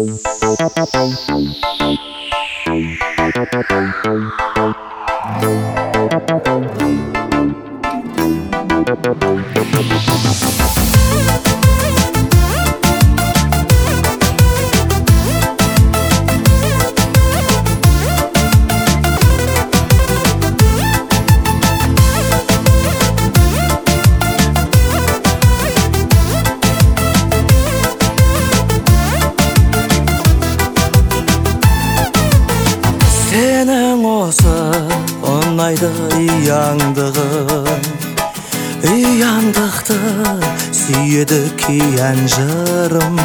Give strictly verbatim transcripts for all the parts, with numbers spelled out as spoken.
Сенің осы ұнайды ұяңдығың, ұяңдықты сүйеді күйән жырым.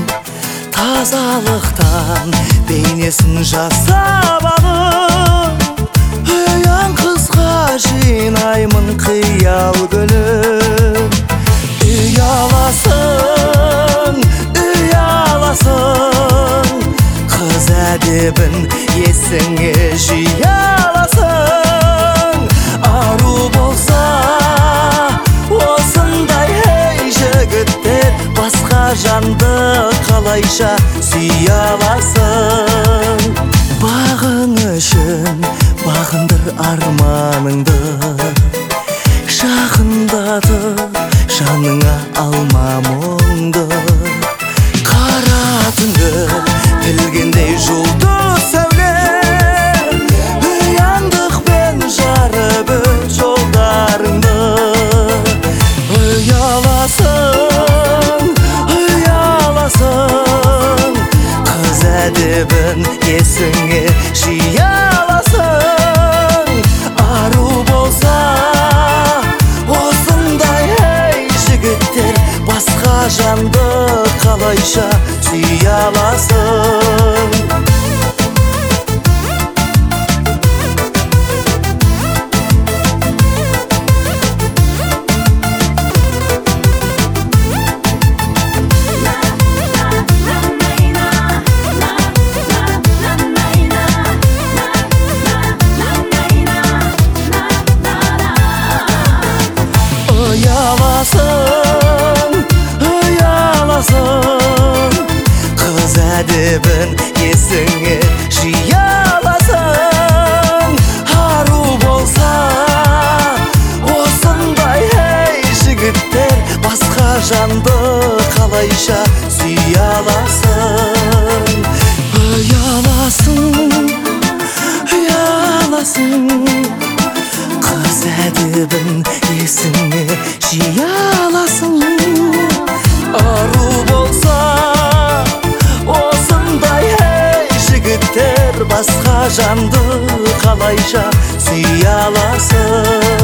Тазалықтан бейнесін жасап алып, ұяң қызға жинаймын қиял гүлін. Ұяласың, ұяласың, қыз әдебін есіңе жиі аласың. Ару болса осындай ей жігіттер, басқа жанды қалайша сүйе аласың. Бағың үшін бағындыр арманыңды, жақындатып жаныңа алма мұңды. Қара түнді білгендей жұлдыз сәуле, ұяңдықпен жарып өт жолдарыңды. Ұяласың, ұяласың, қыз әдебін есіңе жиі аласың. Ару болса осындай ей жігіттер, басқа жанды қалайша сүйе аласың. Ұяласың, ұяласың, қыз әдебін есіңе жиі аласың. Ару болса осындай ей жігіттер, басқа жанды қалайша сүйе аласың. Ұяласың, ұяласың, қыз әдебін есіңе жиі аласың. Ару болса осындай ей жігіттер, басқа жанды қалайша сүйе аласың.